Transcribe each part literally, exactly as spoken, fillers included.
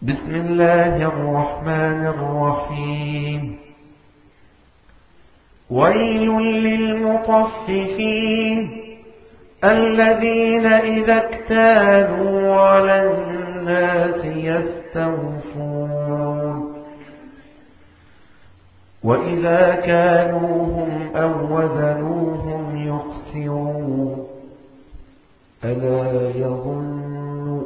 بسم الله الرحمن الرحيم. ويل للمطففين الذين إذا اكتالوا على الناس يستوفون وإذا كالوهم أو وزنوهم يخسرون ألا يظن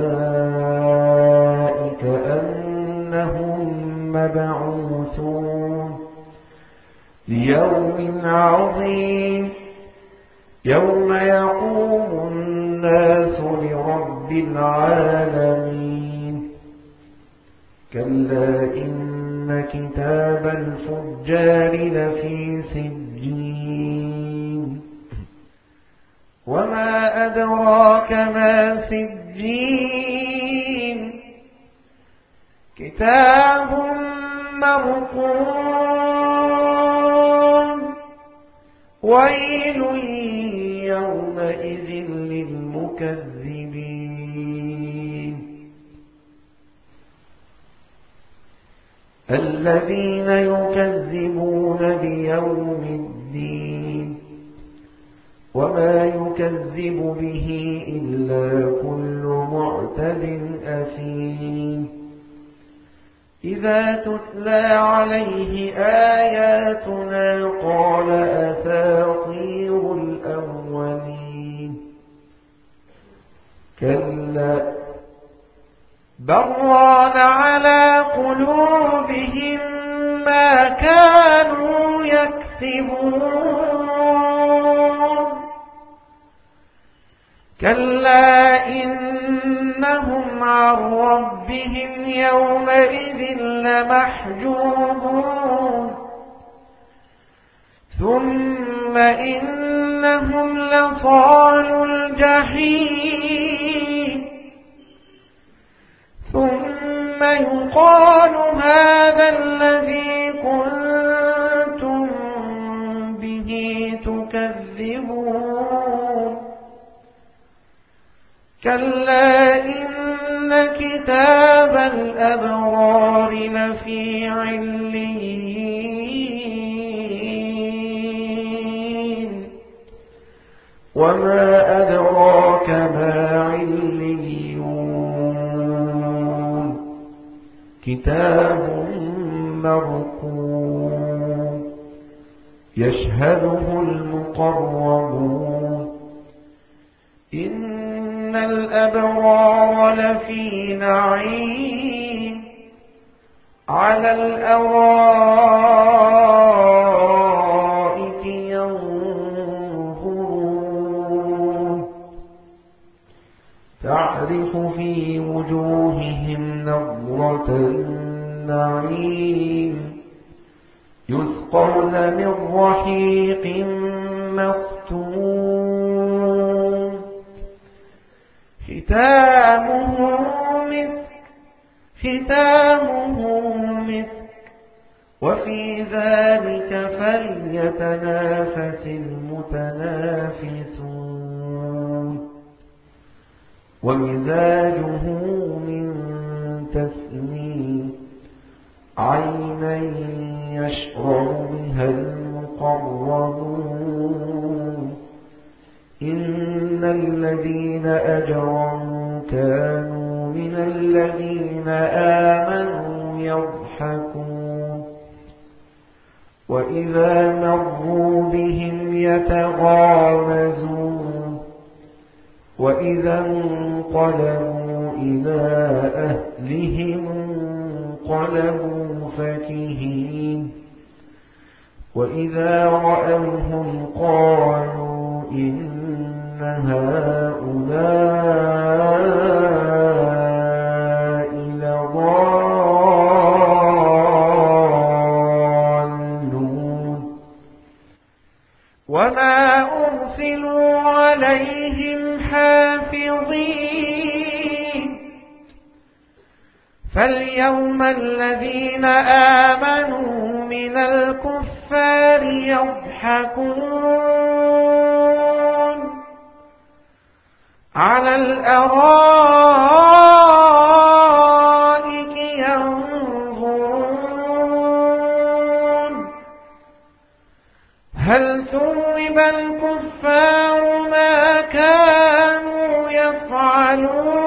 أولئك أنهم مبعوثون ليوم عظيم يوم يقوم الناس لرب العالمين. كلا إن كتاب الفجار لفي سجين وما أدراك ما سجين كتاب مرقوم ويل يومئذ للمكذبين الذين يكذبون بيوم الدين وما يكذب به إلا كل معتد أثيم إذا تتلى عليه آياتنا قال أساطير الأولين كلا بران على قلوبهم ما كانوا يكسبون كلا إنهم عن ربهم يومئذ لمحجوبون ثم إنهم لصالوا الجحيم ثم يقال هذا الذي كنتم به تكذبون كلا إن كتاب الأبرار لفي عليين وما أدراك ما عليون كتاب مرقوم يشهده المقربون إن الأبرار لفي نعيم على الأرائك ينظرون تعرف في وجوههم نضرة النعيم يسقون من رحيق مختوم ختامه مسك ختامه مسك وفي ذلك فليتنافس المتنافسون ومزاجه من تسنيم عينا يشرب بها المقربون إن الذين أجرموا كانوا من الذين آمنوا يضحكون وإذا مروا بهم يتغامزون وإذا انقلبوا إلى أهلهم انقلبوا فكهين وإذا رأوهم قالوا إن هؤلاء لضالون وما أرسلوا عليهم حافظين فاليوم الذين آمنوا من الكفار يضحكون على الأرائك هل ثوب الكفار ما كانوا يفعلون